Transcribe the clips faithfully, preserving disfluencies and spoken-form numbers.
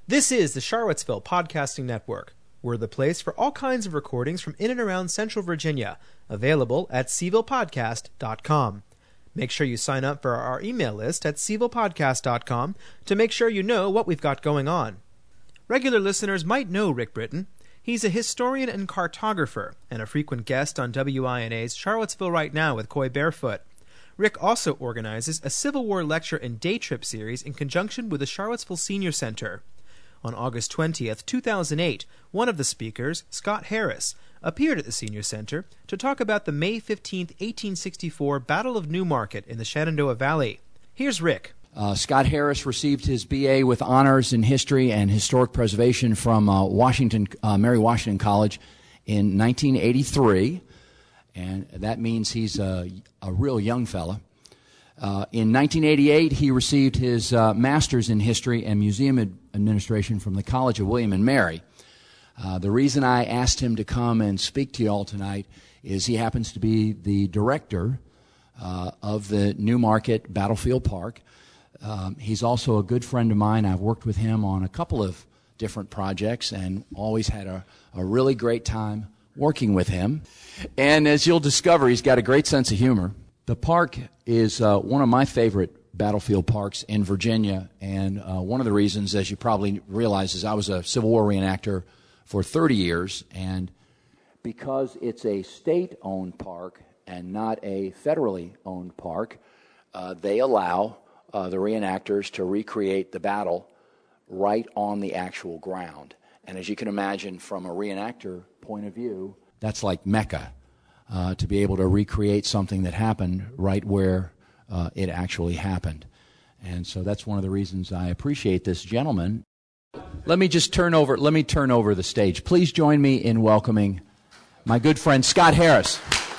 This is the Charlottesville Podcasting Network. We're the place for all kinds of recordings from in and around Central Virginia, available at seville podcast dot com. Make sure you sign up for our email list at seville podcast dot com to make sure you know what we've got going on. Regular listeners might know Rick Britton. He's a historian and cartographer, and a frequent guest on W I N A's Charlottesville Right Now with Coy Barefoot. Rick also organizes a Civil War lecture and day trip series in conjunction with the Charlottesville Senior Center. On August twentieth, two thousand eight, one of the speakers, Scott Harris, appeared at the Senior Center to talk about the May fifteenth, eighteen sixty-four Battle of Newmarket in the Shenandoah Valley. Here's Rick. Uh, Scott Harris received his B A with honors in history and historic preservation from uh, Washington, uh, Mary Washington College in nineteen eighty-three, and that means he's a, a real young fella. Uh, in nineteen eighty-eight, he received his uh, master's in history and museum ad- administration from the College of William and Mary. Uh, the reason I asked him to come and speak to you all tonight is he happens to be the director uh, of the Newmarket Battlefield Park. Um, he's also a good friend of mine. I've worked with him on a couple of different projects and always had a, a really great time working with him. And as you'll discover, he's got a great sense of humor. The park is uh, one of my favorite battlefield parks in Virginia, and uh, one of the reasons, as you probably realize, is I was a Civil War reenactor for thirty years, and because it's a state-owned park and not a federally owned park, uh, they allow uh, the reenactors to recreate the battle right on the actual ground. And as you can imagine, from a reenactor point of view, that's like Mecca. Uh, to be able to recreate something that happened right where uh, it actually happened. And so that's one of the reasons I appreciate this gentleman. Let me just turn over, let me turn over the stage. Please join me in welcoming my good friend Scott Harris.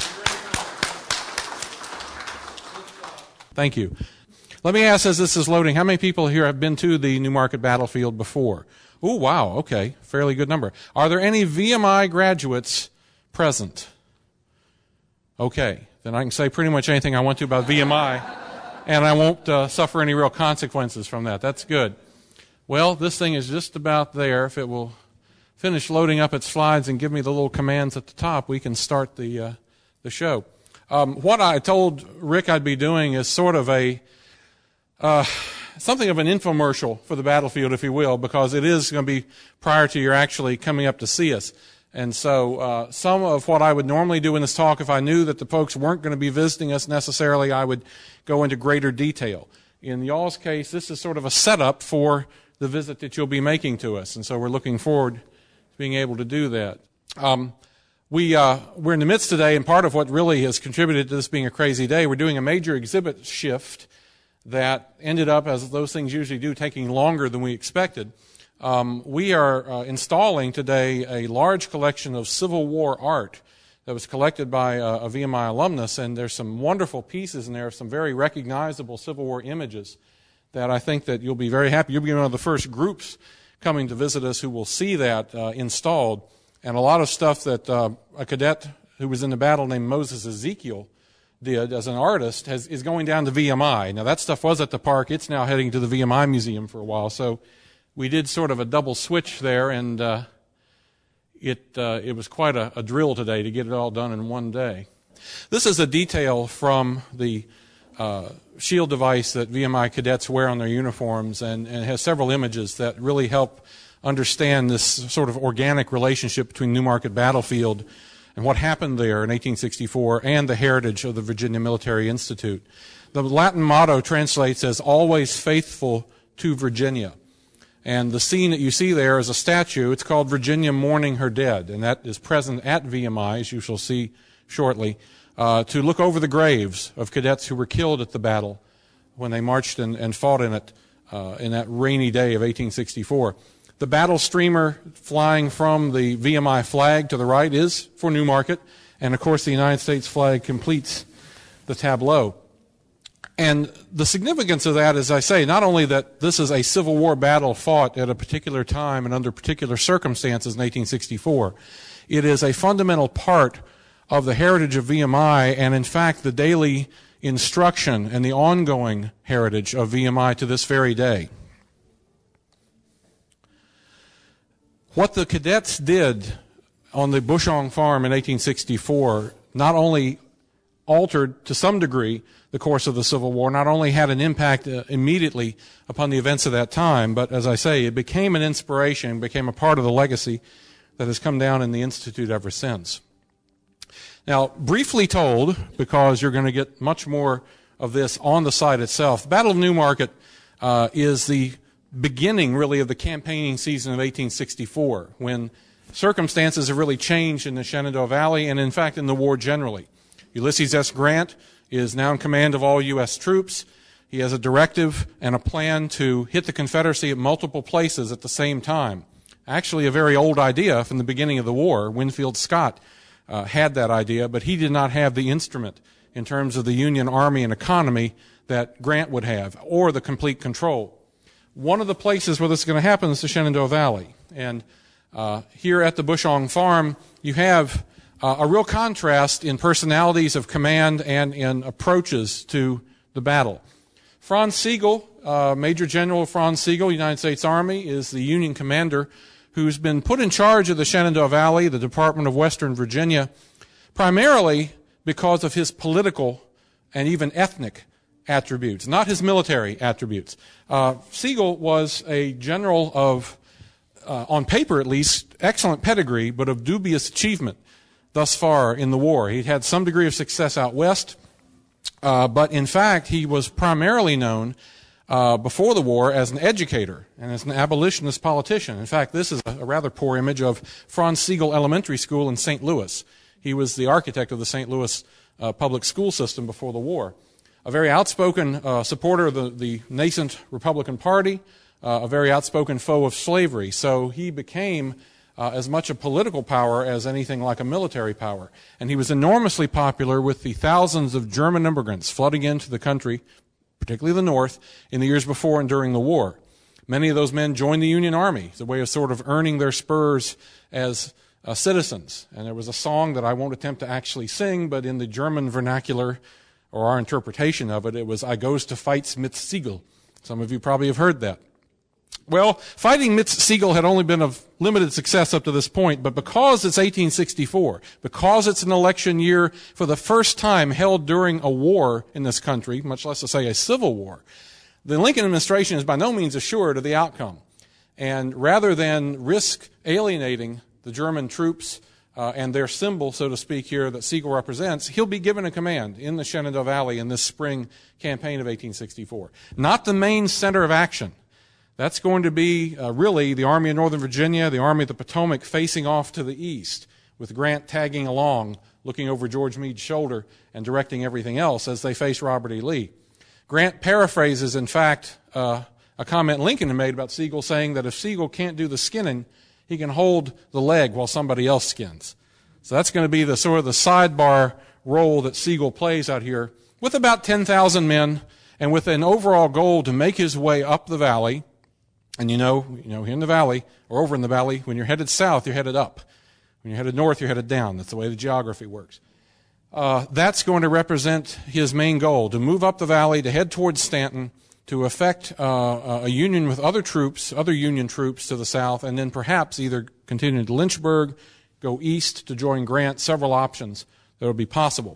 Thank you. Let me ask, as this is loading, how many people here have been to the Newmarket Battlefield before? Oh, wow, okay, fairly good number. Are there any V M I graduates present? Okay, then I can say pretty much anything I want to about V M I, and I won't uh, suffer any real consequences from that. That's good. Well, this thing is just about there. If it will finish loading up its slides and give me the little commands at the top, we can start the uh, the show. Um, what I told Rick I'd be doing is sort of a uh, something of an infomercial for the battlefield, if you will, because it is going to be prior to your actually coming up to see us. And so uh, some of what I would normally do in this talk, if I knew that the folks weren't going to be visiting us necessarily, I would go into greater detail. In y'all's case, this is sort of a setup for the visit that you'll be making to us, and so we're looking forward to being able to do that. Um, we, uh, we're in the midst today, and part of what really has contributed to this being a crazy day, we're doing a major exhibit shift that ended up, as those things usually do, taking longer than we expected. Um, we are uh, installing today a large collection of Civil War art that was collected by uh, a V M I alumnus, and there's some wonderful pieces in there, some very recognizable Civil War images that I think that you'll be very happy. You'll be one of the first groups coming to visit us who will see that uh, installed, and a lot of stuff that uh, a cadet who was in the battle named Moses Ezekiel did as an artist has, is going down to V M I. Now, that stuff was at the park. It's now heading to the V M I Museum for a while, so we did sort of a double switch there, and uh, it uh, it was quite a, a drill today to get it all done in one day. This is a detail from the uh, shield device that V M I cadets wear on their uniforms, and, and has several images that really help understand this sort of organic relationship between Newmarket Battlefield and what happened there in eighteen sixty-four and the heritage of the Virginia Military Institute. The Latin motto translates as "always faithful to Virginia." And the scene that you see there is a statue. It's called Virginia Mourning Her Dead, and that is present at V M I, as you shall see shortly, uh, to look over the graves of cadets who were killed at the battle when they marched and, and fought in it uh, in that rainy day of eighteen sixty-four. The battle streamer flying from the V M I flag to the right is for Newmarket, and of course the United States flag completes the tableau. And the significance of that is, I say, not only that this is a Civil War battle fought at a particular time and under particular circumstances in eighteen sixty-four, it is a fundamental part of the heritage of V M I, and in fact the daily instruction and the ongoing heritage of V M I to this very day. what the cadets did on the Bushong Farm in eighteen sixty-four not only altered to some degree the course of the Civil War, not only had an impact uh, immediately upon the events of that time, but as I say, it became an inspiration, became a part of the legacy that has come down in the Institute ever since. Now, briefly told, because you're going to get much more of this on the site itself, the Battle of Newmarket uh, is the beginning, really, of the campaigning season of eighteen sixty-four, when circumstances have really changed in the Shenandoah Valley and, in fact, in the war generally. Ulysses S. Grant is now in command of all U S troops. He has a directive and a plan to hit the Confederacy at multiple places at the same time. Actually, a very old idea from the beginning of the war. Winfield Scott uh, had that idea, but he did not have the instrument in terms of the Union Army and economy that Grant would have, or the complete control. One of the places where this is going to happen is the Shenandoah Valley. And uh, here at the Bushong Farm, you have Uh, a real contrast in personalities of command and in approaches to the battle. Franz Sigel, uh, Major General Franz Sigel, United States Army, is the Union commander who's been put in charge of the Shenandoah Valley, the Department of Western Virginia, primarily because of his political and even ethnic attributes, not his military attributes. Uh, Sigel was a general of, uh, on paper at least, excellent pedigree, but of dubious achievement thus far in the war. He'd had some degree of success out west, uh, but in fact he was primarily known uh, before the war as an educator and as an abolitionist politician. In fact, this is a, a rather poor image of Franz Sigel Elementary School in Saint Louis. He was the architect of the Saint Louis uh, public school system before the war. A very outspoken uh, supporter of the, the nascent Republican Party, uh, a very outspoken foe of slavery. So he became Uh, as much a political power as anything like a military power. And he was enormously popular with the thousands of German immigrants flooding into the country, particularly the North, in the years before and during the war. Many of those men joined the Union Army as a way of sort of earning their spurs as uh, citizens. And there was a song that I won't attempt to actually sing, but in the German vernacular, or our interpretation of it, it was, I goes to fights mit Sigel. Some of you probably have heard that. Well, fighting mit Sigel had only been of limited success up to this point, but because it's eighteen sixty-four, because it's an election year for the first time held during a war in this country, much less to say a civil war, the Lincoln administration is by no means assured of the outcome. And rather than risk alienating the German troops uh, and their symbol, so to speak, here that Sigel represents, he'll be given a command in the Shenandoah Valley in this spring campaign of eighteen sixty-four. Not the main center of action. That's going to be uh, really the Army of Northern Virginia, the Army of the Potomac facing off to the east, with Grant tagging along, looking over George Meade's shoulder and directing everything else as they face Robert E. Lee. Grant paraphrases, in fact, uh, a comment Lincoln had made about Sigel, saying that if Sigel can't do the skinning, he can hold the leg while somebody else skins. So that's going to be the sort of the sidebar role that Sigel plays out here, with about ten thousand men and with an overall goal to make his way up the valley. And you know, you know, here in the valley, or over in the valley, when you're headed south, you're headed up. When you're headed north, you're headed down. That's the way the geography works. Uh, that's going to represent his main goal, to move up the valley, to head towards Stanton, to effect uh, a union with other troops, other Union troops to the south, and then perhaps either continue to Lynchburg, go east to join Grant, several options that will be possible.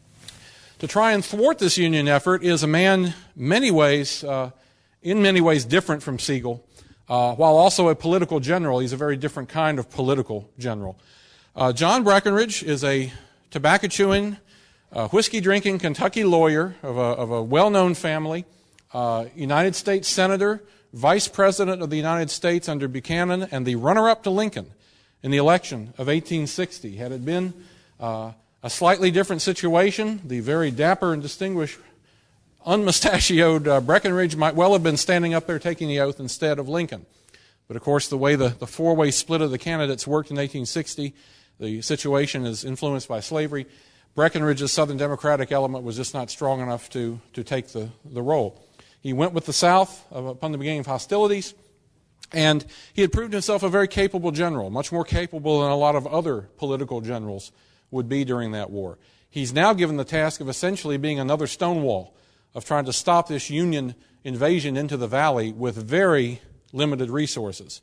To try and thwart this Union effort is a man, many ways, uh, in many ways different from Sigel, uh, while also a political general. He's a very different kind of political general. Uh, John Breckinridge is a tobacco-chewing, uh, whiskey-drinking Kentucky lawyer of a, of a well-known family, uh, United States Senator, Vice President of the United States under Buchanan, and the runner-up to Lincoln in the election of eighteen sixty. Had it been uh, a slightly different situation, the very dapper and distinguished unmustachioed uh, Breckinridge might well have been standing up there taking the oath instead of Lincoln. But of course, the way the, the four-way split of the candidates worked in eighteen sixty, the situation is influenced by slavery. Breckinridge's Southern Democratic element was just not strong enough to, to take the, the role. He went with the South upon the beginning of hostilities, and he had proved himself a very capable general, much more capable than a lot of other political generals would be during that war. He's now given the task of essentially being another Stonewall, of trying to stop this Union invasion into the valley with very limited resources.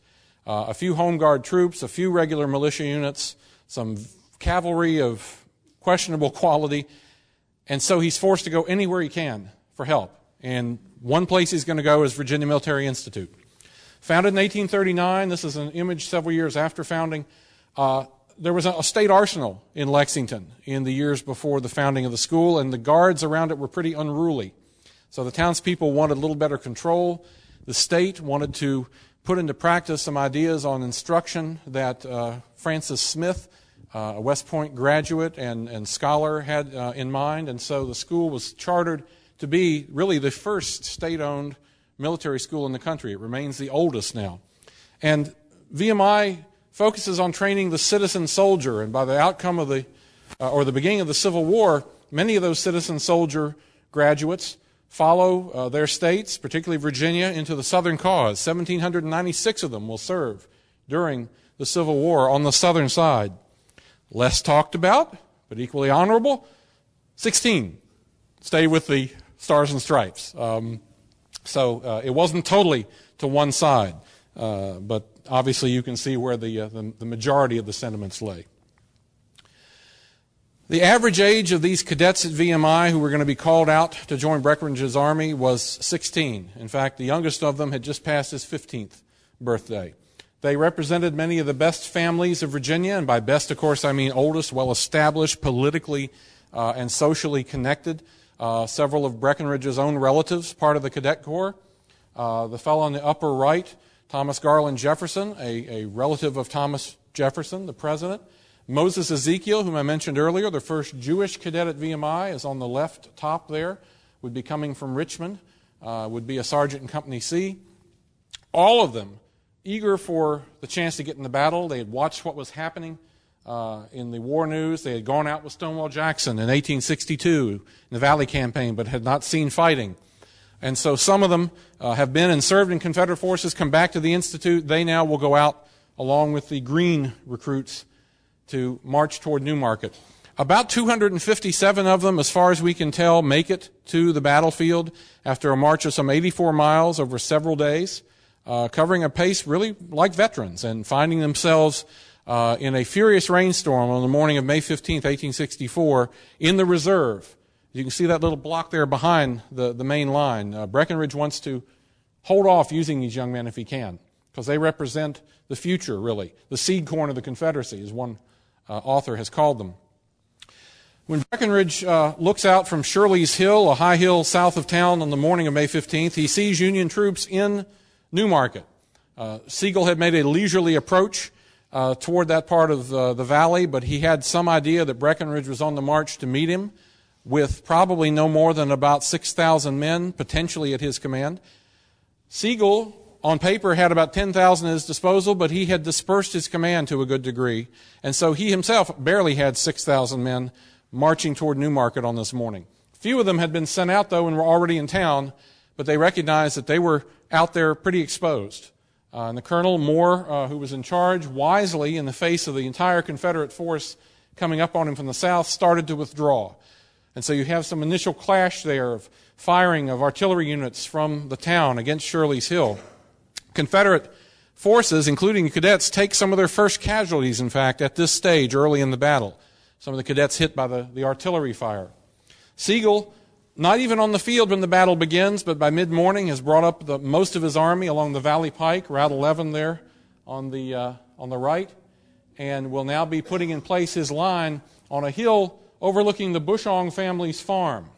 uh, a few home guard troops, a few regular militia units, some cavalry of questionable quality, and so he's forced to go anywhere he can for help. And one place he's going to go is Virginia Military Institute. Founded in eighteen thirty-nine, this is an image several years after founding, uh, there was a state arsenal in Lexington in the years before the founding of the school, and the guards around it were pretty unruly. So the townspeople wanted a little better control. The state wanted to put into practice some ideas on instruction that uh, Francis Smith, uh, a West Point graduate and, and scholar, had uh, in mind. And so the school was chartered to be really the first state-owned military school in the country. It remains the oldest now. And V M I focuses on training the citizen soldier, and by the outcome of the, uh, or the beginning of the Civil War, many of those citizen soldier graduates follow uh, their states, particularly Virginia, into the Southern cause. one thousand seven hundred ninety-six of them will serve during the Civil War on the Southern side. Less talked about, but equally honorable, sixteen stay with the Stars and Stripes. Um, so uh, it wasn't totally to one side, uh, but obviously you can see where the, uh, the, the majority of the sentiments lay. The average age of these cadets at V M I who were going to be called out to join Breckinridge's army was sixteen. In fact, the youngest of them had just passed his fifteenth birthday. They represented many of the best families of Virginia, and by best, of course, I mean oldest, well-established, politically uh, and socially connected. Uh, several of Breckinridge's own relatives, part of the Cadet Corps. Uh, the fellow on the upper right, Thomas Garland Jefferson, a, a relative of Thomas Jefferson, the president. Moses Ezekiel, whom I mentioned earlier, the first Jewish cadet at V M I, is on the left top there, would be coming from Richmond, uh, would be a sergeant in Company C. All of them eager for the chance to get in the battle. They had watched what was happening uh, in the war news. They had gone out with Stonewall Jackson in eighteen sixty-two in the Valley Campaign, but had not seen fighting. And so some of them uh, have been and served in Confederate forces, come back to the Institute. They now will go out along with the Green recruits to march toward Newmarket. About two hundred fifty-seven of them, as far as we can tell, make it to the battlefield after a march of some eighty-four miles over several days, uh, covering a pace really like veterans and finding themselves uh, in a furious rainstorm on the morning of May fifteenth, eighteen sixty-four, in the reserve. You can see that little block there behind the, the main line. Uh, Breckinridge wants to hold off using these young men if he can, because they represent the future, really. The seed corn of the Confederacy, as one uh, author has called them. When Breckinridge uh, looks out from Shirley's Hill, a high hill south of town, on the morning of May fifteenth, he sees Union troops in Newmarket. Uh, Sigel had made a leisurely approach uh, toward that part of uh, the valley, but he had some idea that Breckinridge was on the march to meet him, with probably no more than about six thousand men potentially at his command. Sigel, on paper, had about ten thousand at his disposal, but he had dispersed his command to a good degree, and so he himself barely had six thousand men marching toward Newmarket on this morning. Few of them had been sent out, though, and were already in town, but they recognized that they were out there pretty exposed. Uh, and the colonel, Moore, uh, who was in charge, wisely, in the face of the entire Confederate force coming up on him from the south, started to withdraw. And so you have some initial clash there of firing of artillery units from the town against Shirley's Hill. Confederate forces, including cadets, take some of their first casualties, in fact, at this stage early in the battle. Some of the cadets hit by the, the artillery fire. Sigel, not even on the field when the battle begins, but by mid-morning has brought up the, most of his army along the Valley Pike, Route eleven there on the, uh, on the right, and will now be putting in place his line on a hill overlooking the Bushong family's farm.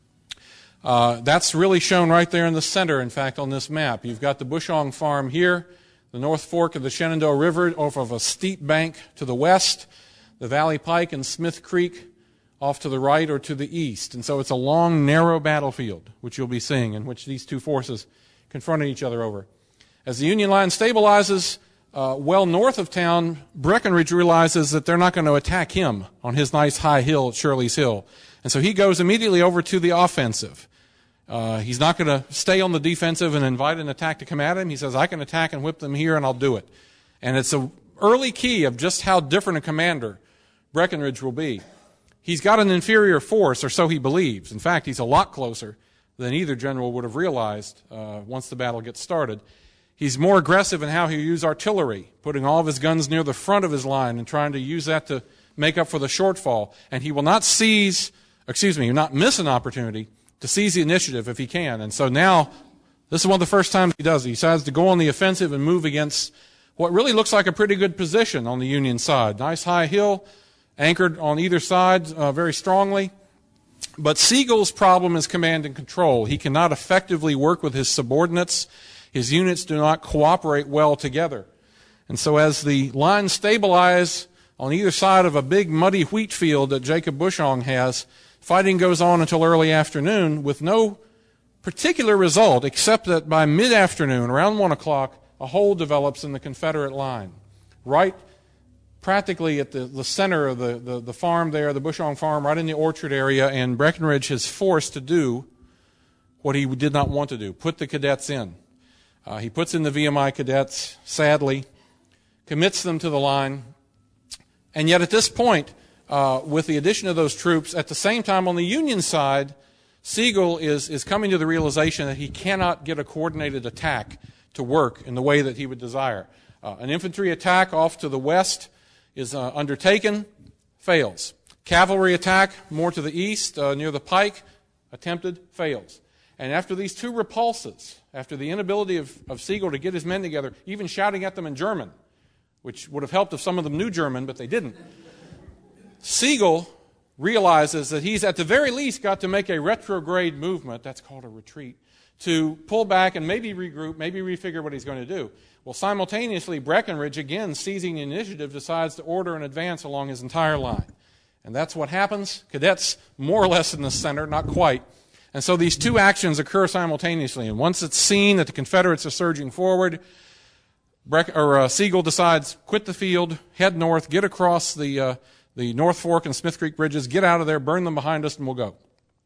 Uh, that's really shown right there in the center, in fact, on this map. You've got the Bushong farm here, the North Fork of the Shenandoah River off of a steep bank to the west, the Valley Pike and Smith Creek off to the right or to the east. And so it's a long, narrow battlefield, which you'll be seeing, in which these two forces confronted each other over. As the Union line stabilizes uh, well north of town, Breckinridge realizes that they're not going to attack him on his nice high hill at Shirley's Hill. And so he goes immediately over to the offensive. Uh, he's not going to stay on the defensive and invite an attack to come at him. He says, I can attack and whip them here, and I'll do it. And it's an early key of just how different a commander Breckinridge will be. He's got an inferior force, or so he believes. In fact, he's a lot closer than either general would have realized uh, once the battle gets started. He's more aggressive in how he'll use artillery, putting all of his guns near the front of his line and trying to use that to make up for the shortfall. And he will not seize, excuse me, not miss an opportunity to seize the initiative if he can. And so now, this is one of the first times he does it. He decides to go on the offensive and move against what really looks like a pretty good position on the Union side. Nice high hill, anchored on either side uh, very strongly. But Sigel's problem is command and control. He cannot effectively work with his subordinates. His units do not cooperate well together. And so as the lines stabilize on either side of a big muddy wheat field that Jacob Bushong has, fighting goes on until early afternoon with no particular result, except that by mid-afternoon, around one o'clock, a hole develops in the Confederate line, right practically at the, the center of the, the, the farm there, the Bushong farm, right in the orchard area, and Breckinridge is forced to do what he did not want to do, put the cadets in. Uh, he puts in the V M I cadets, sadly, commits them to the line, and yet at this point, uh, with the addition of those troops, at the same time on the Union side, Sigel is, is coming to the realization that he cannot get a coordinated attack to work in the way that he would desire. Uh, an infantry attack off to the west is uh, undertaken, fails. Cavalry attack more to the east, uh, near the pike, attempted, fails. And after these two repulses, after the inability of, of Sigel to get his men together, even shouting at them in German, which would have helped if some of them knew German, but they didn't, Sigel realizes that he's at the very least got to make a retrograde movement, that's called a retreat, to pull back and maybe regroup, maybe refigure what he's going to do. Well, simultaneously, Breckinridge, again seizing the initiative, decides to order an advance along his entire line. And that's what happens. Cadets more or less in the center, not quite. And so these two actions occur simultaneously. And once it's seen that the Confederates are surging forward, Breck, or, uh, Sigel decides, quit the field, head north, get across the, uh, the North Fork and Smith Creek bridges, get out of there, burn them behind us, and we'll go.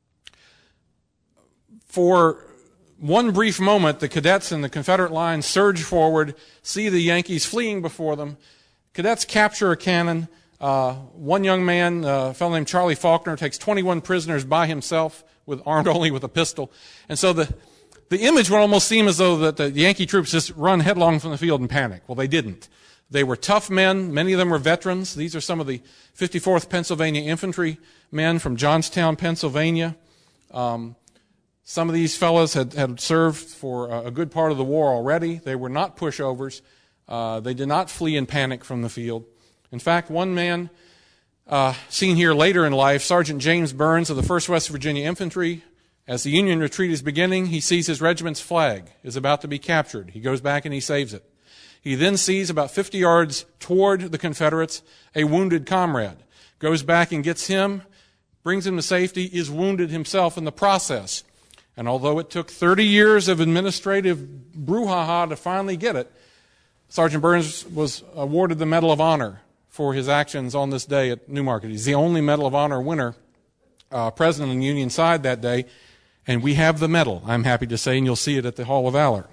For one brief moment, the cadets in the Confederate line surge forward, see the Yankees fleeing before them. Cadets capture a cannon. Uh, one young man, uh, a fellow named Charlie Faulkner, takes twenty-one prisoners by himself, with armed only with a pistol. And so the, the image would almost seem as though that the Yankee troops just run headlong from the field in panic. Well, they didn't. They were tough men. Many of them were veterans. These are some of the fifty-fourth Pennsylvania Infantry men from Johnstown, Pennsylvania. Um, some of these fellows had, had served for a good part of the war already. They were not pushovers. Uh, they did not flee in panic from the field. In fact, one man uh, seen here later in life, Sergeant James Burns of the first West Virginia Infantry, as the Union retreat is beginning, he sees his regiment's flag is about to be captured. He goes back and he saves it. He then sees about fifty yards toward the Confederates a wounded comrade, goes back and gets him, brings him to safety, is wounded himself in the process. And although it took thirty years of administrative brouhaha to finally get it, Sergeant Burns was awarded the Medal of Honor for his actions on this day at Newmarket. He's the only Medal of Honor winner uh, present on the Union side that day, and we have the medal, I'm happy to say, and you'll see it at the Hall of Valor.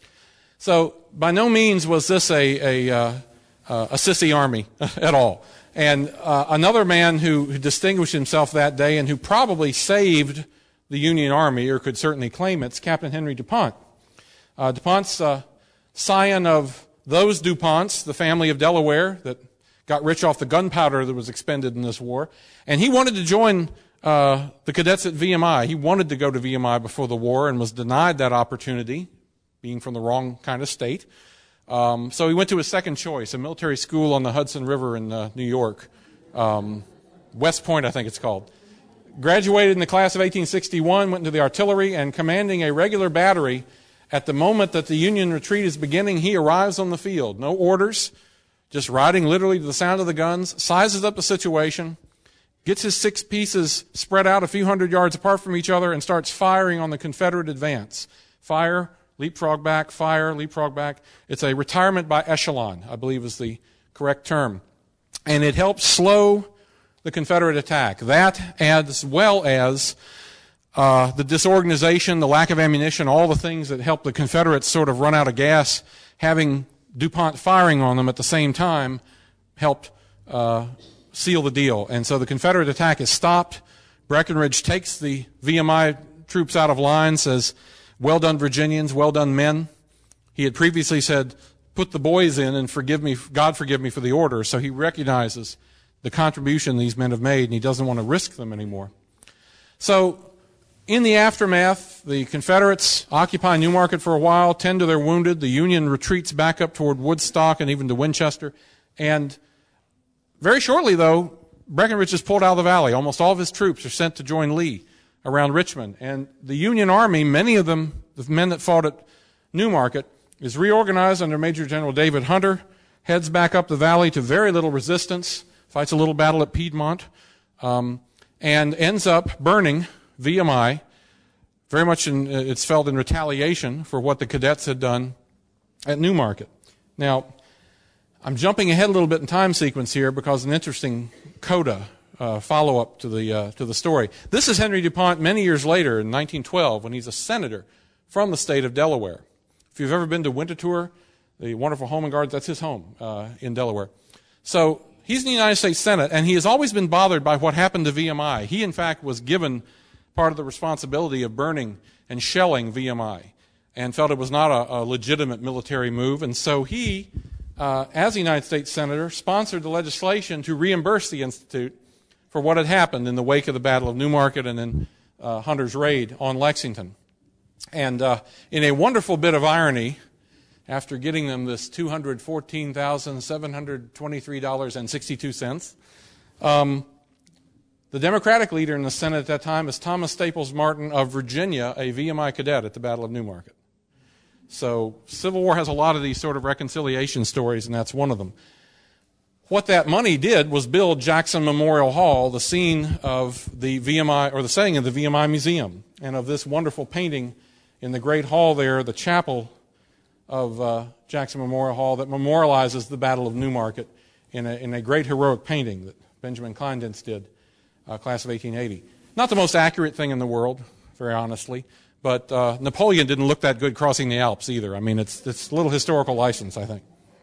So by no means was this a, a, uh, uh, a sissy army at all. And uh, another man who, who distinguished himself that day and who probably saved the Union Army, or could certainly claim it, is Captain Henry DuPont. Uh, DuPont's uh, scion of those DuPonts, the family of Delaware that got rich off the gunpowder that was expended in this war. And he wanted to join uh, the cadets at V M I. He wanted to go to V M I before the war and was denied that opportunity, being from the wrong kind of state. Um, so he went to his second choice, a military school on the Hudson River in uh, New York. Um, West Point, I think it's called. Graduated in the class of eighteen sixty-one, went into the artillery, and commanding a regular battery, at the moment that the Union retreat is beginning, he arrives on the field. No orders, just riding literally to the sound of the guns, sizes up the situation, gets his six pieces spread out a few hundred yards apart from each other, and starts firing on the Confederate advance. Fire, leapfrog back, fire, leapfrog back. It's a retirement by echelon, I believe is the correct term. And it helps slow the Confederate attack. That, as well as uh, the disorganization, the lack of ammunition, all the things that helped the Confederates sort of run out of gas, having DuPont firing on them at the same time helped uh, seal the deal. And so the Confederate attack is stopped. Breckinridge takes the V M I troops out of line, says, "Well done, Virginians, well done, men. He had previously said, put the boys in and forgive me, God forgive me for the order. So he recognizes the contribution these men have made, and he doesn't want to risk them anymore. So in the aftermath, the Confederates occupy Newmarket for a while, tend to their wounded. The Union retreats back up toward Woodstock and even to Winchester. And very shortly, though, Breckinridge is pulled out of the valley. Almost all of his troops are sent to join Lee around Richmond. And the Union Army, many of them, the men that fought at Newmarket, is reorganized under Major General David Hunter, heads back up the valley to very little resistance, fights a little battle at Piedmont, um, and ends up burning V M I. Very much in, it's felt in retaliation for what the cadets had done at Newmarket. Now, I'm jumping ahead a little bit in time sequence here because an interesting coda uh, follow-up to the uh, to the story. This is Henry DuPont many years later in nineteen twelve when he's a senator from the state of Delaware. If you've ever been to Winterthur, the wonderful home and gardens, that's his home uh, in Delaware. So he's in the United States Senate, and he has always been bothered by what happened to V M I. He, in fact, was given part of the responsibility of burning and shelling V M I and felt it was not a, a legitimate military move. And so he, uh, as a United States Senator, sponsored the legislation to reimburse the Institute for what had happened in the wake of the Battle of Newmarket and in uh, Hunter's raid on Lexington. And uh, in a wonderful bit of irony, after getting them this two hundred fourteen thousand seven hundred twenty-three dollars and sixty-two cents, um, the Democratic leader in the Senate at that time is Thomas Staples Martin of Virginia, a V M I cadet at the Battle of Newmarket. So Civil War has a lot of these sort of reconciliation stories, and that's one of them. What that money did was build Jackson Memorial Hall, the scene of the V M I, or the setting of the V M I Museum, and of this wonderful painting in the great hall there, the chapel of uh, Jackson Memorial Hall, that memorializes the Battle of Newmarket in a, in a great heroic painting that Benjamin Kleindienst did, uh, class of eighteen eighty. Not the most accurate thing in the world, very honestly, but uh, Napoleon didn't look that good crossing the Alps either. I mean, it's, it's a little historical license, I think.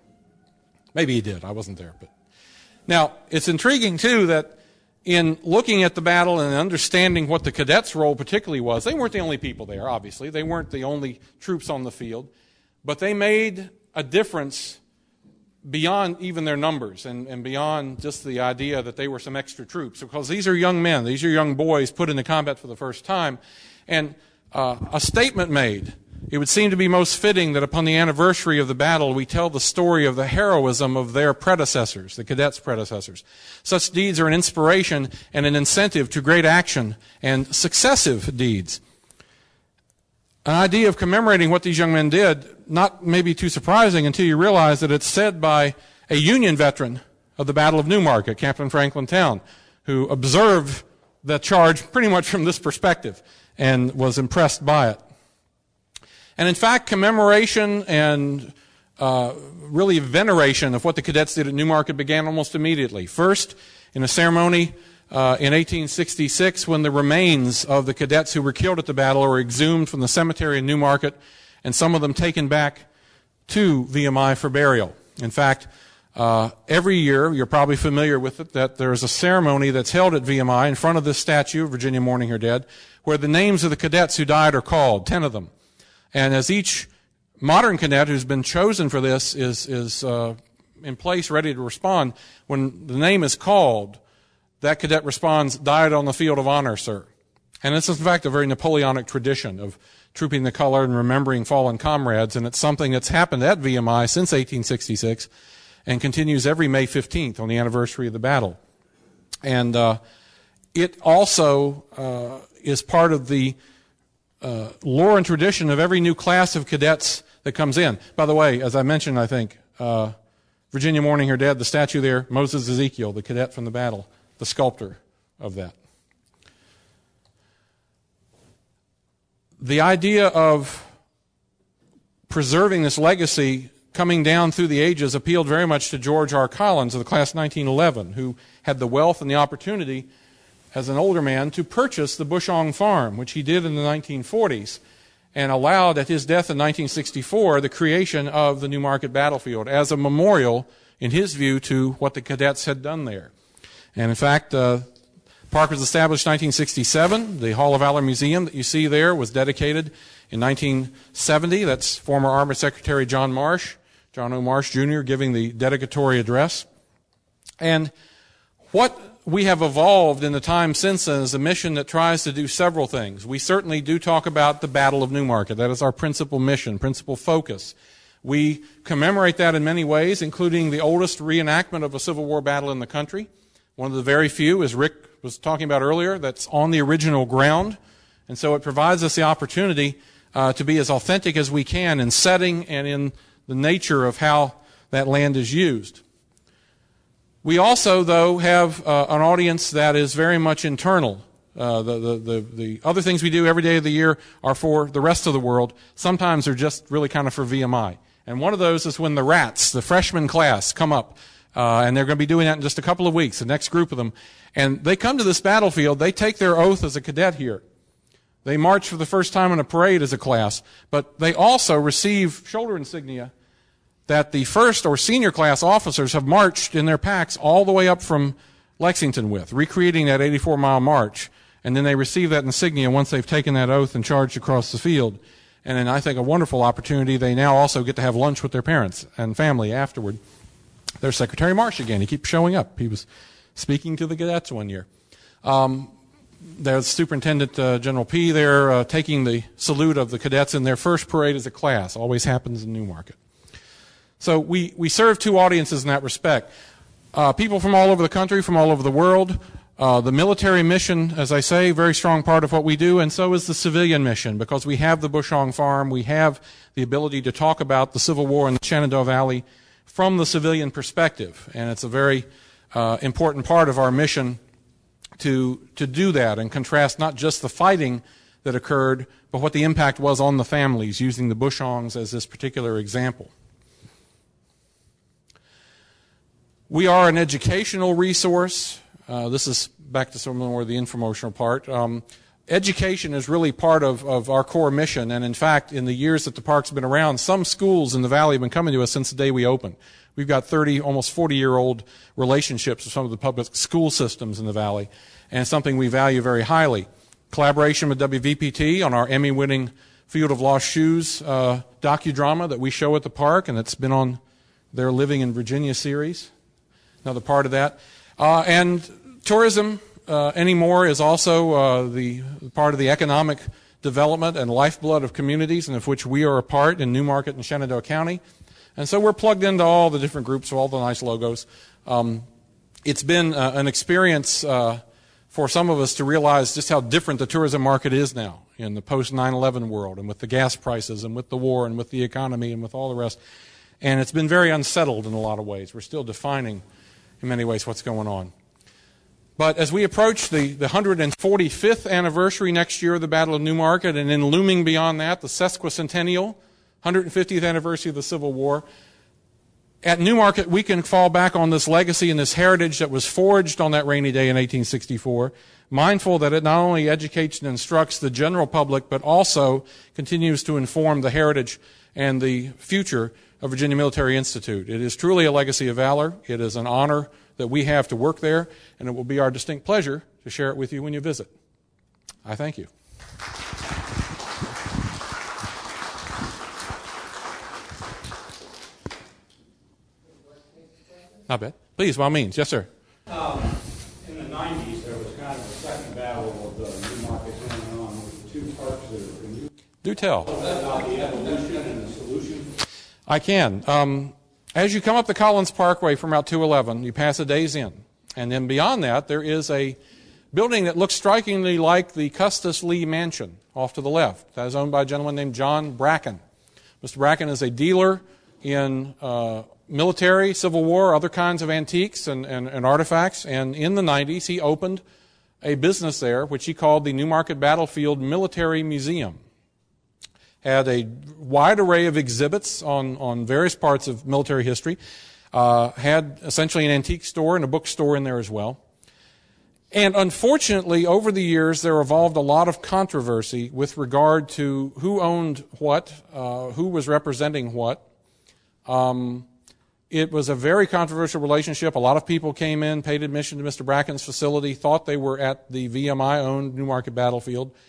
Maybe he did. I wasn't there. But now, it's intriguing, too, that in looking at the battle and understanding what the cadets' role particularly was, they weren't the only people there, obviously. They weren't the only troops on the field. But they made a difference beyond even their numbers and, and beyond just the idea that they were some extra troops. Because these are young men. These are young boys put into combat for the first time. And uh, a statement made. It would seem to be most fitting that upon the anniversary of the battle, we tell the story of the heroism of their predecessors, the cadets' predecessors. Such deeds are an inspiration and an incentive to great action and successive deeds. An idea of commemorating what these young men did, not maybe too surprising until you realize that it's said by a Union veteran of the Battle of Newmarket, Captain Franklin Towne, who observed the charge pretty much from this perspective and was impressed by it. And in fact, commemoration and uh, really veneration of what the cadets did at Newmarket began almost immediately. First, in a ceremony uh, in eighteen sixty-six when the remains of the cadets who were killed at the battle were exhumed from the cemetery in Newmarket, and some of them taken back to V M I for burial. In fact, uh, every year, you're probably familiar with it, that there's a ceremony that's held at V M I in front of this statue, Virginia Mourning Her Dead, where the names of the cadets who died are called, ten of them. And as each modern cadet who's been chosen for this is, is uh, in place, ready to respond, when the name is called, that cadet responds, "Died on the field of honor, sir." And it's in fact a very Napoleonic tradition of trooping the color and remembering fallen comrades, and it's something that's happened at V M I since eighteen sixty-six and continues every May fifteenth on the anniversary of the battle. And uh, it also uh, is part of the Uh, lore and tradition of every new class of cadets that comes in. By the way, as I mentioned, I think, uh, Virginia Mourning Her Dead, the statue there, Moses Ezekiel, the cadet from the battle, the sculptor of that. The idea of preserving this legacy coming down through the ages appealed very much to George R. Collins of the class nineteen eleven, who had the wealth and the opportunity as an older man to purchase the Bushong Farm, which he did in the nineteen forties, and allowed at his death in nineteen sixty-four the creation of the Newmarket battlefield as a memorial, in his view, to what the cadets had done there. And in fact, uh, park was established in nineteen sixty-seven. The Hall of Valor Museum that you see there was dedicated In nineteen seventy, that's former Army Secretary John Marsh, John O. Marsh Junior giving the dedicatory address. And what we have evolved in the time since then is a mission that tries to do several things. We certainly do talk about the Battle of Newmarket. That is our principal mission, principal focus. We commemorate that in many ways, including the oldest reenactment of a Civil War battle in the country. One of the very few, as Rick was talking about earlier, that's on the original ground. And so it provides us the opportunity uh, to be as authentic as we can in setting and in the nature of how that land is used. We also, though, have uh, an audience that is very much internal. Uh, the, the, the, the other things we do every day of the year are for the rest of the world. Sometimes they're just really kind of for V M I. And one of those is when the Rats, the freshman class, come up. Uh, and they're going to be doing that in just a couple of weeks, the next group of them. And they come to this battlefield. They take their oath as a cadet here. They march for the first time in a parade as a class. But they also receive shoulder insignia that the first or senior class officers have marched in their packs all the way up from Lexington with, recreating that eighty-four mile march. And then they receive that insignia once they've taken that oath and charged across the field. And then I think a wonderful opportunity, they now also get to have lunch with their parents and family afterward. There's Secretary Marsh again. He keeps showing up. He was speaking to the cadets one year. Um, there's Superintendent uh, General P there uh, taking the salute of the cadets in their first parade as a class. Always happens in Newmarket. So we, we serve two audiences in that respect. Uh, people from all over the country, from all over the world. Uh, the military mission, as I say, very strong part of what we do, and so is the civilian mission, because we have the Bushong Farm. We have the ability to talk about the Civil War in the Shenandoah Valley from the civilian perspective, and it's a very uh, important part of our mission to to do that and contrast not just the fighting that occurred, but what the impact was on the families, using the Bushongs as this particular example. We are an educational resource. Uh, this is back to some more of the informational part. Um, education is really part of, of our core mission, and in fact, in the years that the park's been around, some schools in the valley have been coming to us since the day we opened. We've got thirty, almost forty-year-old relationships with some of the public school systems in the valley, and it's something we value very highly. Collaboration with W V P T on our Emmy-winning Field of Lost Shoes uh, docudrama that we show at the park, and it's been on their Living in Virginia series, another part of that. Uh, and tourism uh, anymore is also uh, the part of the economic development and lifeblood of communities, and of which we are a part in Newmarket and Shenandoah County. And so we're plugged into all the different groups, all the nice logos. Um, it's been uh, an experience uh, for some of us to realize just how different the tourism market is now in the post nine eleven world, and with the gas prices and with the war and with the economy and with all the rest. And it's been very unsettled in a lot of ways. We're still defining in many ways what's going on. But as we approach the, the one hundred forty-fifth anniversary next year of the Battle of Newmarket, and then looming beyond that, the sesquicentennial, one hundred fiftieth anniversary of the Civil War, at Newmarket we can fall back on this legacy and this heritage that was forged on that rainy day in eighteen sixty-four, mindful that it not only educates and instructs the general public, but also continues to inform the heritage and the future of Virginia Military Institute. It is truly a legacy of valor. It is an honor that we have to work there, and it will be our distinct pleasure to share it with you when you visit. I thank you. Not bad. Please, by all means. Yes, sir. Um, in the nineties, there was kind of a second battle of the Newmarket going on with two parks there. Can you Do tell. tell us about the evolution and the solution? I can. Um, as you come up the Collins Parkway from Route two eleven, you pass a Days Inn. And then beyond that, there is a building that looks strikingly like the Custis Lee Mansion off to the left. That is owned by a gentleman named John Bracken. Mister Bracken is a dealer in uh, military, Civil War, other kinds of antiques and, and, and artifacts. And in the nineties, he opened a business there, which he called the Newmarket Battlefield Military Museum. Had a wide array of exhibits on, on various parts of military history. Uh, had essentially an antique store and a bookstore in there as well. And unfortunately, over the years, there evolved a lot of controversy with regard to who owned what, uh, who was representing what. Um, it was a very controversial relationship. A lot of people came in, paid admission to Mister Bracken's facility, thought they were at the V M I-owned Newmarket Battlefield,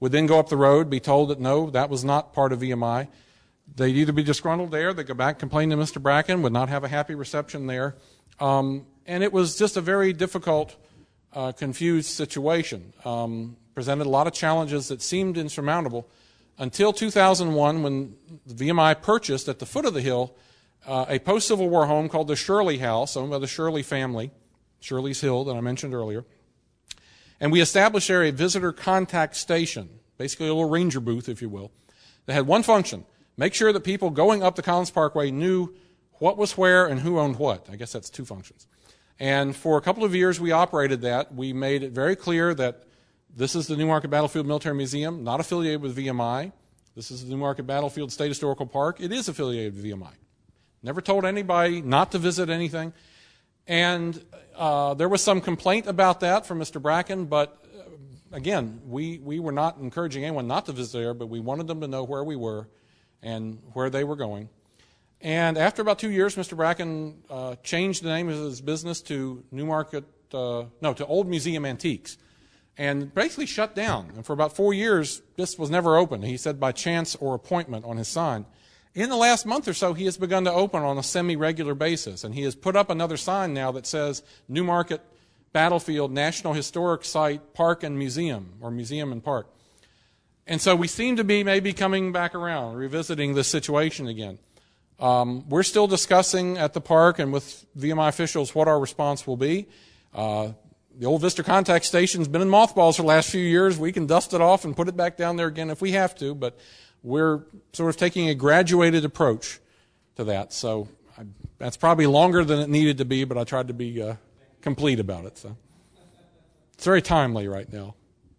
would then go up the road, be told that no, that was not part of V M I. They'd either be disgruntled there, they'd go back, complain to Mister Bracken, would not have a happy reception there. Um, and it was just a very difficult, uh, confused situation. Um, presented a lot of challenges that seemed insurmountable until two thousand one, when the V M I purchased at the foot of the hill uh, a post-Civil War home called the Shirley House, owned by the Shirley family, Shirley's Hill that I mentioned earlier. And we established there a visitor contact station, basically a little ranger booth, if you will, that had one function: make sure that people going up the Collins Parkway knew what was where and who owned what. I guess that's two functions. And for a couple of years we operated that. We made it very clear that this is the Newmarket Battlefield Military Museum, not affiliated with V M I. This is the Newmarket Battlefield State Historical Park. It is affiliated with V M I. Never told anybody not to visit anything. And uh, there was some complaint about that from Mister Bracken, but uh, again, we, we were not encouraging anyone not to visit there, but we wanted them to know where we were and where they were going. And after about two years, Mister Bracken uh, changed the name of his business to Newmarket, uh, no, to Old Museum Antiques, and basically shut down. And for about four years, this was never open. He said by chance or appointment on his sign. In the last month or so, he has begun to open on a semi-regular basis, and he has put up another sign now that says Newmarket Battlefield National Historic Site Park and Museum, or Museum and Park. And so we seem to be maybe coming back around, revisiting this situation again. Um, we're still discussing at the park and with V M I officials what our response will be. Uh, the old Vista Contact Station's been in mothballs for the last few years. We can dust it off and put it back down there again if we have to, but we're sort of taking a graduated approach to that. So I, that's probably longer than it needed to be, but I tried to be uh, complete about it. So it's very timely right now.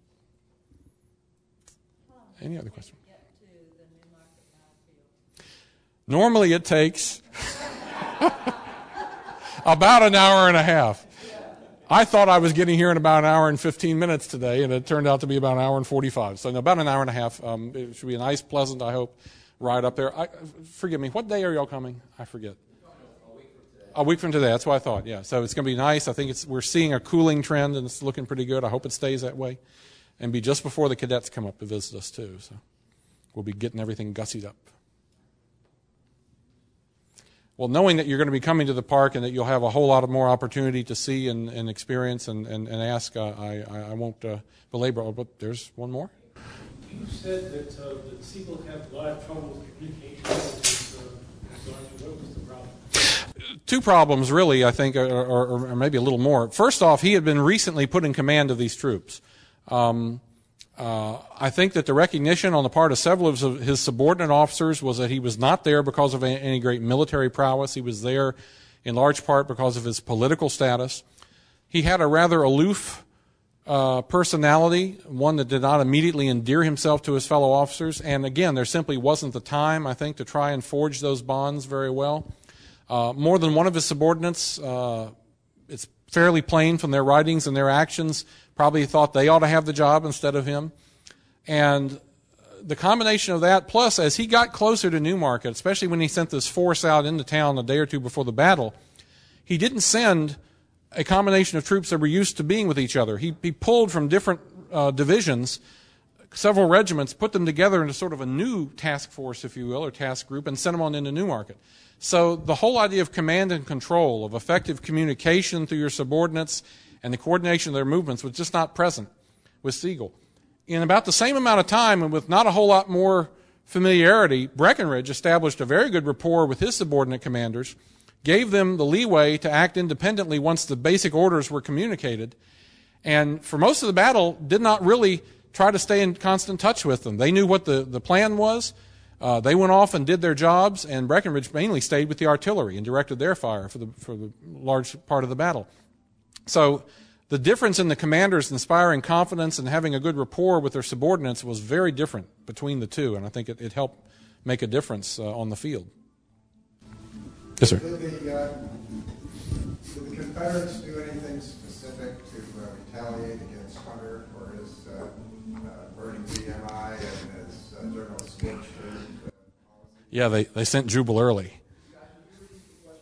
Any other questions? Normally it takes about an hour and a half. I thought I was getting here in about an hour and fifteen minutes today, and it turned out to be about an hour and forty-five. So about an hour and a half. Um, it should be a nice, pleasant, I hope, ride up there. I, forgive me, what day are y'all coming? I forget. A week from today. A week from today, that's what I thought, yeah. So it's going to be nice. I think it's we're seeing a cooling trend, and it's looking pretty good. I hope it stays that way. And be just before the cadets come up to visit us, too. So we'll be getting everything gussied up. Well, knowing that you're going to be coming to the park and that you'll have a whole lot of more opportunity to see and, and experience and, and, and ask, uh, I, I won't uh, belabor. Oh, but there's one more. You said that, uh, that Siegel had a lot of trouble with communication with his uh, sergeant. What was the problem? Two problems, really, I think, or, or, or maybe a little more. First off, he had been recently put in command of these troops. Um, Uh, I think that the recognition on the part of several of his subordinate officers was that he was not there because of any great military prowess. He was there in large part because of his political status. He had a rather aloof uh, personality, one that did not immediately endear himself to his fellow officers. And again, there simply wasn't the time, I think, to try and forge those bonds very well. Uh, more than one of his subordinates, uh, it's fairly plain from their writings and their actions, probably thought they ought to have the job instead of him. And the combination of that, plus as he got closer to Newmarket, especially when he sent this force out into town a day or two before the battle, he didn't send a combination of troops that were used to being with each other. He, he pulled from different uh, divisions, several regiments, put them together into sort of a new task force, if you will, or task group, and sent them on into Newmarket. So the whole idea of command and control, of effective communication through your subordinates and the coordination of their movements was just not present with Siegel. In about the same amount of time, and with not a whole lot more familiarity, Breckinridge established a very good rapport with his subordinate commanders, gave them the leeway to act independently once the basic orders were communicated, and for most of the battle did not really try to stay in constant touch with them. They knew what the, the plan was. Uh, they went off and did their jobs, and Breckinridge mainly stayed with the artillery and directed their fire for the, for the large part of the battle. So the difference in the commanders inspiring confidence and having a good rapport with their subordinates was very different between the two, and I think it, it helped make a difference uh, on the field. Yes, sir. Did the, uh, did the Confederates do anything specific to uh, retaliate against Hunter for his uh, uh, burning V M I and his uh, general scorched earth? Yeah, they, they sent Jubal early.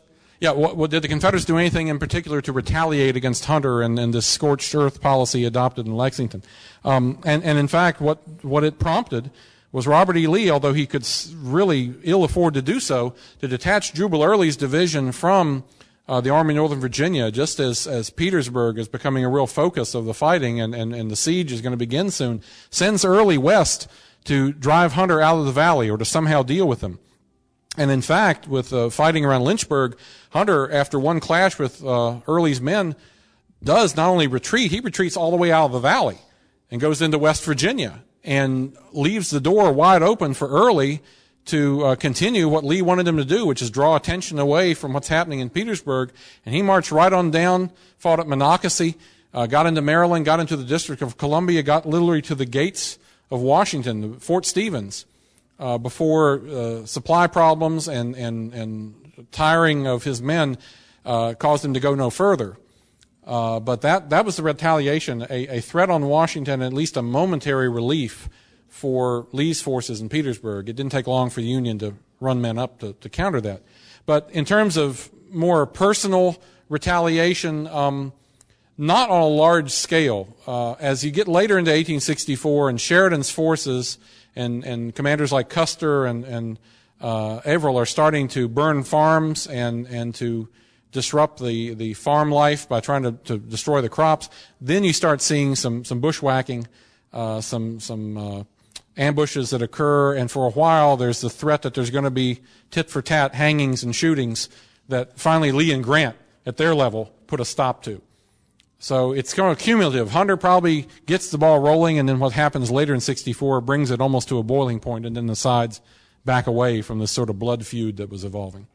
Yeah, what, what, did the Confederates do anything in particular to retaliate against Hunter and, and this scorched earth policy adopted in Lexington? Um, and, and in fact, what, what it prompted was Robert E. Lee, although he could really ill afford to do so, to detach Jubal Early's division from uh, the Army of Northern Virginia, just as, as Petersburg is becoming a real focus of the fighting and, and, and the siege is going to begin soon, sends Early west to drive Hunter out of the valley or to somehow deal with him. And in fact, with uh, fighting around Lynchburg, Hunter, after one clash with uh, Early's men, does not only retreat, he retreats all the way out of the valley and goes into West Virginia and leaves the door wide open for Early to uh, continue what Lee wanted him to do, which is draw attention away from what's happening in Petersburg. And he marched right on down, fought at Monocacy, uh, got into Maryland, got into the District of Columbia, got literally to the gates of Washington, Fort Stevens, Uh, before uh, supply problems and, and, and tiring of his men uh, caused him to go no further. Uh, but that, that was the retaliation, a, a threat on Washington, at least a momentary relief for Lee's forces in Petersburg. It didn't take long for the Union to run men up to, to counter that. But in terms of more personal retaliation, um, not on a large scale. Uh, as you get later into eighteen sixty-four and Sheridan's forces and, and commanders like Custer and, and uh, Averill are starting to burn farms and, and to disrupt the, the farm life by trying to, to destroy the crops, then you start seeing some, some bushwhacking, uh, some, some uh, ambushes that occur, and for a while there's the threat that there's going to be tit-for-tat hangings and shootings that finally Lee and Grant, at their level, put a stop to. So it's kind of cumulative. Hunter probably gets the ball rolling, and then what happens later in sixty-four brings it almost to a boiling point, and then the sides back away from this sort of blood feud that was evolving.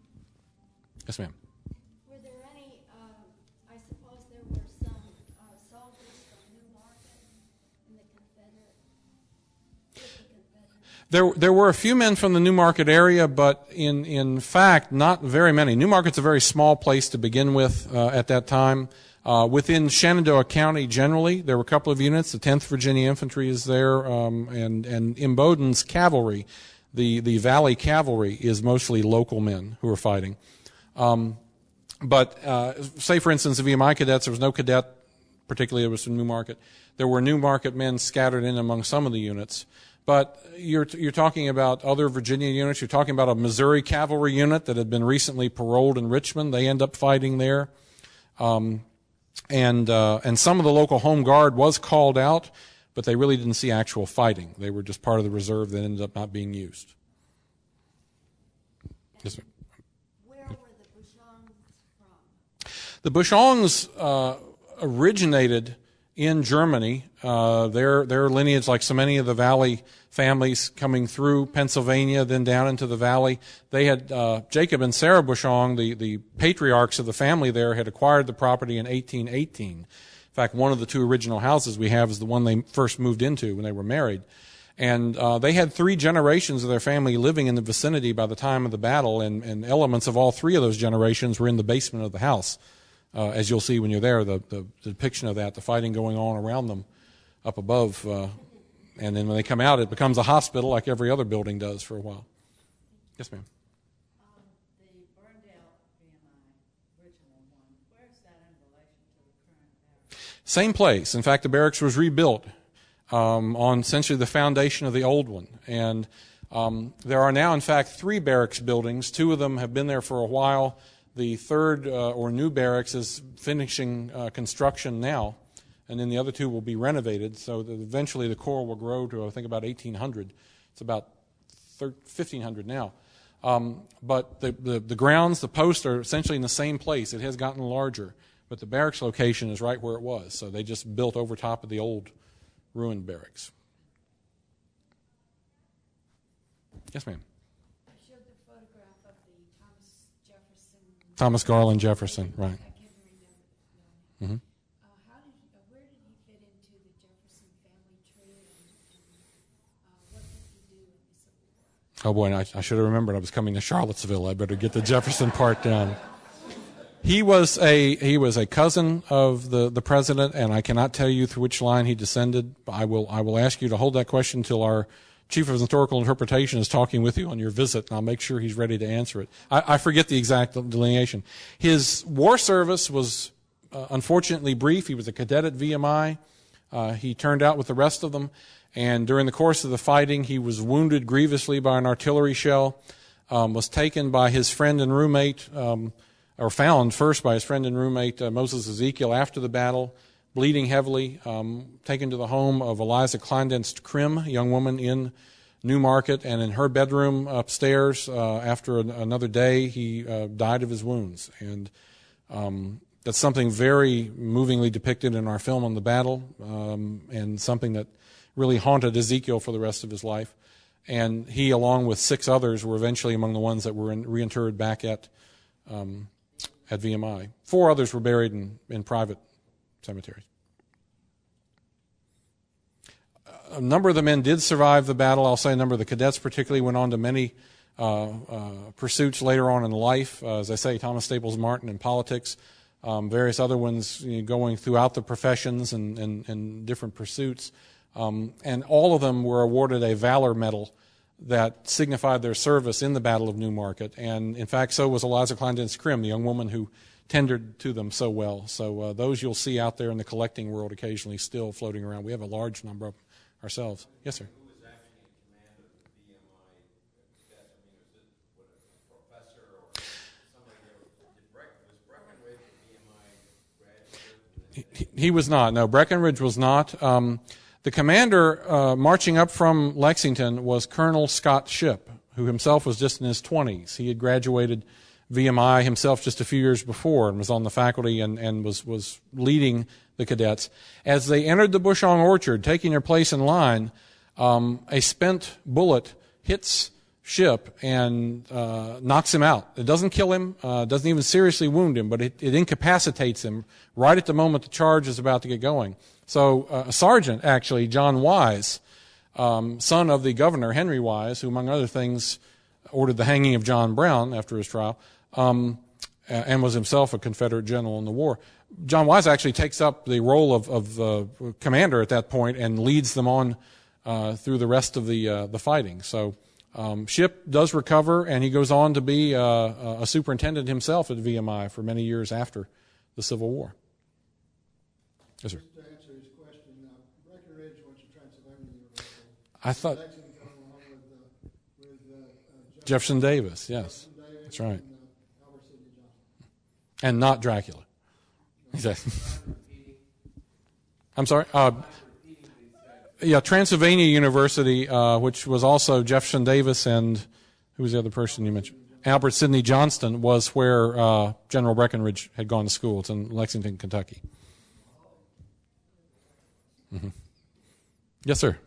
Yes, ma'am. Were there any, um, I suppose there were some uh, soldiers from New Market in the Confederate, the Confederate? There, there were a few men from the New Market area, but in, in fact, not very many. New Market's a very small place to begin with uh, at that time. Uh, within Shenandoah County, generally, there were a couple of units. The tenth Virginia Infantry is there, um, and and Imboden's cavalry, the the Valley Cavalry, is mostly local men who are fighting. Um, but uh, say, for instance, the V M I cadets, there was no cadet, particularly it was from New Market. There were New Market men scattered in among some of the units. But you're you're talking about other Virginia units. You're talking about a Missouri Cavalry unit that had been recently paroled in Richmond. They end up fighting there. Um, And uh, and some of the local home guard was called out, but they really didn't see actual fighting. They were just part of the reserve that ended up not being used. Yes, sir. Where were the Bouchons from? The Bouchons uh, originated in Germany. Uh, their their lineage, like so many of the Valley families coming through Pennsylvania, then down into the Valley, they had uh, Jacob and Sarah Bouchon, the the patriarchs of the family there, had acquired the property in eighteen eighteen. In fact, one of the two original houses we have is the one they first moved into when they were married. And uh, they had three generations of their family living in the vicinity by the time of the battle, and, and elements of all three of those generations were in the basement of the house. Uh, as you'll see when you're there, the, the, the depiction of that, the fighting going on around them up above. Uh, and then when they come out, it becomes a hospital like every other building does for a while. Yes, ma'am. Um, the Burndale V M I, original one, where is that in relation to the current barracks? Same place. In fact, the barracks was rebuilt um, on essentially the foundation of the old one. And um, there are now, in fact, three barracks buildings. Two of them have been there for a while. The third uh, or new barracks is finishing uh, construction now, and then the other two will be renovated. So that eventually the Corps will grow to, I think, about eighteen hundred. It's about fifteen hundred now. Um, but the, the, the grounds, the posts are essentially in the same place. It has gotten larger, but the barracks location is right where it was. So they just built over top of the old ruined barracks. Yes, ma'am. Thomas Garland Jefferson, right. I can't remember. Mm-hmm. Uh, how did he, uh, where did he fit into the Jefferson family tree, and, and uh, what did he do in the Civil War? Oh boy, I, I should have remembered I was coming to Charlottesville. I better get the Jefferson part down. He was a he was a cousin of the, the president, and I cannot tell you through which line he descended. I will I will ask you to hold that question till our Chief of Historical Interpretation is talking with you on your visit, and I'll make sure he's ready to answer it. I, I forget the exact delineation. His war service was uh, unfortunately brief. He was a cadet at V M I. Uh, he turned out with the rest of them, and during the course of the fighting, he was wounded grievously by an artillery shell, um, was taken by his friend and roommate, um, or found first by his friend and roommate, uh, Moses Ezekiel, after the battle, bleeding heavily, um, taken to the home of Eliza Kleindienst Krim, a young woman in Newmarket, and in her bedroom upstairs, uh, after an, another day, he uh, died of his wounds. And um, that's something very movingly depicted in our film on the battle, um, and something that really haunted Ezekiel for the rest of his life. And he, along with six others, were eventually among the ones that were in, reinterred back at um, at V M I. Four others were buried in, in private cemeteries. A number of the men did survive the battle. I'll say a number of the cadets particularly went on to many uh, uh, pursuits later on in life. Uh, as I say, Thomas Staples Martin in politics, um, various other ones, you know, going throughout the professions and, and, and different pursuits. Um, and all of them were awarded a Valor Medal that signified their service in the Battle of Newmarket. And in fact, so was Eliza Kleindienst Krim, the young woman who tendered to them so well. So uh, those you'll see out there in the collecting world occasionally still floating around. We have a large number of them ourselves. Yes, sir. Who was actually in command of the V M I cadets? I mean, was it what, a professor or somebody there? Did Breck, was Breckinridge a V M I graduate? He, he was not. No, Breckinridge was not. Um, the commander uh, marching up from Lexington was Colonel Scott Shipp, who himself was just in his twenties. He had graduated V M I himself just a few years before and was on the faculty and, and was, was leading the cadets. As they entered the Bushong Orchard, taking their place in line, um, a spent bullet hits Shipp and uh, knocks him out. It doesn't kill him, uh, doesn't even seriously wound him, but it, it incapacitates him right at the moment the charge is about to get going. So uh, a sergeant, actually, John Wise, um, son of the governor, Henry Wise, who, among other things, ordered the hanging of John Brown after his trial, um, and was himself a Confederate general in the war. John Wise actually takes up the role of, of uh, commander at that point and leads them on uh, through the rest of the uh, the fighting. So um, Shipp does recover, and he goes on to be uh, a superintendent himself at V M I for many years after the Civil War. Yes, sir. Just to answer his question, uh, Breckinridge went to Transylvania University. I thought Lexington along with, uh, with uh, uh, Jefferson Davis. Yes, Jefferson Davis that's right, and, uh, Albert Sidney Johnson. and not Dracula. Exactly. I'm sorry. Uh, yeah, Transylvania University, uh, which was also Jefferson Davis and who was the other person you mentioned? Albert Sidney Johnston, was where uh, General Breckinridge had gone to school. It's in Lexington, Kentucky. Mm-hmm. Yes, sir.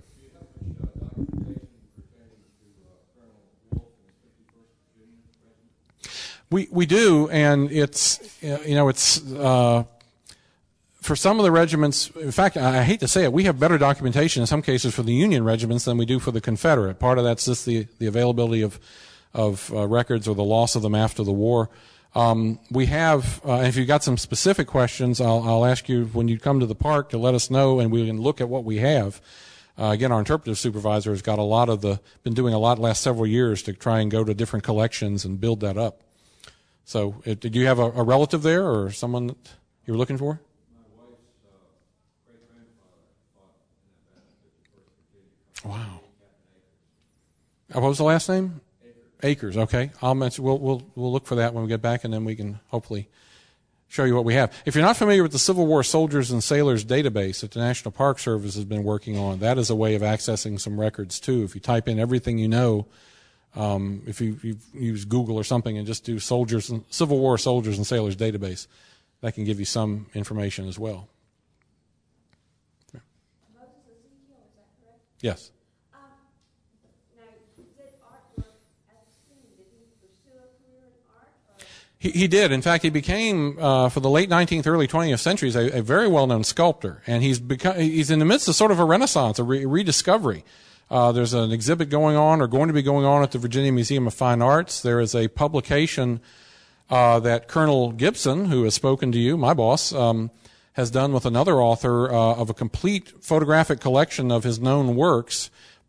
We we do, and it's you know it's uh, for some of the regiments. In fact, I hate to say it, we have better documentation in some cases for the Union regiments than we do for the Confederate. Part of that's just the the availability of of uh, records or the loss of them after the war. Um, we have, uh, and if you've got some specific questions, I'll I'll ask you when you come to the park to let us know, and we can look at what we have. Uh, again, our interpretive supervisor has got a lot of the been doing a lot the last several years to try and go to different collections and build that up. So, it, did you have a, a relative there or someone that you were looking for? My wife's uh, great-grandfather fought in that battle. Wow. Uh, what was the last name? Akers. Akers. Okay, I'll mention. We'll we'll we'll look for that when we get back, and then we can hopefully show you what we have. If you're not familiar with the Civil War Soldiers and Sailors database that the National Park Service has been working on, that is a way of accessing some records too. If you type in everything you know. Um, if you, you use Google or something and just do soldiers and Civil War Soldiers and Sailors database, that can give you some information as well. Moses Ezekiel, is that correct? Yes. Um, now, you did artwork at the student. Did he pursue a career in art? Or? He, he did. In fact, he became, uh, for the late nineteenth, early twentieth centuries, a, a very well-known sculptor. And he's become, he's in the midst of sort of a renaissance, a re- rediscovery. Uh, there's an exhibit going on or going to be going on at the Virginia Museum of Fine Arts. There is a publication uh, that Colonel Gibson, who has spoken to you, my boss, um, has done with another author uh, of a complete photographic collection of his known works,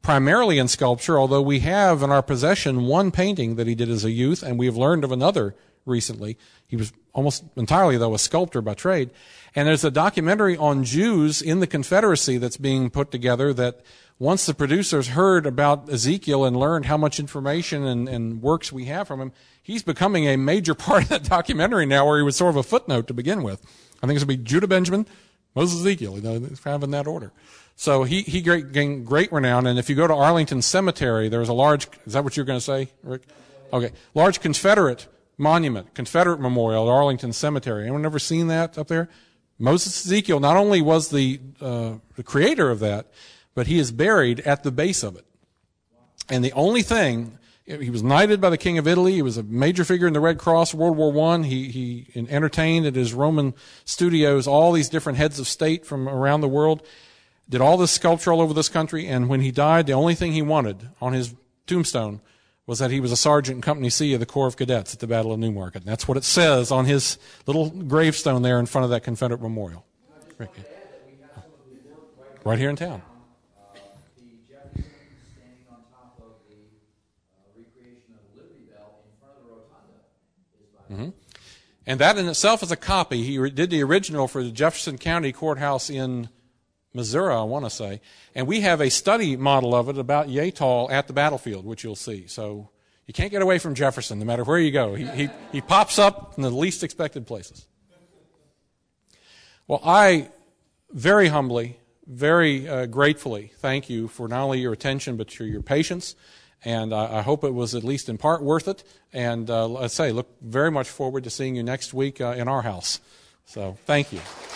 primarily in sculpture, although we have in our possession one painting that he did as a youth, and we have learned of another recently. He was almost entirely, though, a sculptor by trade. And there's a documentary on Jews in the Confederacy that's being put together that once the producers heard about Ezekiel and learned how much information and, and works we have from him, he's becoming a major part of that documentary now, where he was sort of a footnote to begin with. I think it's going to be Judah Benjamin, Moses Ezekiel, you know, it's kind of in that order. So he, he great, gained great renown, and if you go to Arlington Cemetery, there's a large, is that what you're going to say, Rick? Okay, large Confederate monument, Confederate memorial at Arlington Cemetery. Anyone ever seen that up there? Moses Ezekiel not only was the, uh, the creator of that, but he is buried at the base of it. And the only thing, he was knighted by the King of Italy. He was a major figure in the Red Cross, World War One. He, he entertained at his Roman studios all these different heads of state from around the world, did all this sculpture all over this country, and when he died, the only thing he wanted on his tombstone was that he was a sergeant in Company C of the Corps of Cadets at the Battle of Newmarket. And that's what it says on his little gravestone there in front of that Confederate memorial. Right here in town. Mm-hmm. And that in itself is a copy. He did the original for the Jefferson County Courthouse in Missouri, I want to say. And we have a study model of it about yay tall at the battlefield, which you'll see. So you can't get away from Jefferson, no matter where you go. He, he, he pops up in the least expected places. Well, I very humbly, very uh, gratefully thank you for not only your attention, but for your patience. And I, I hope it was at least in part worth it. And uh, let's say, look very much forward to seeing you next week uh, in our house. So thank you.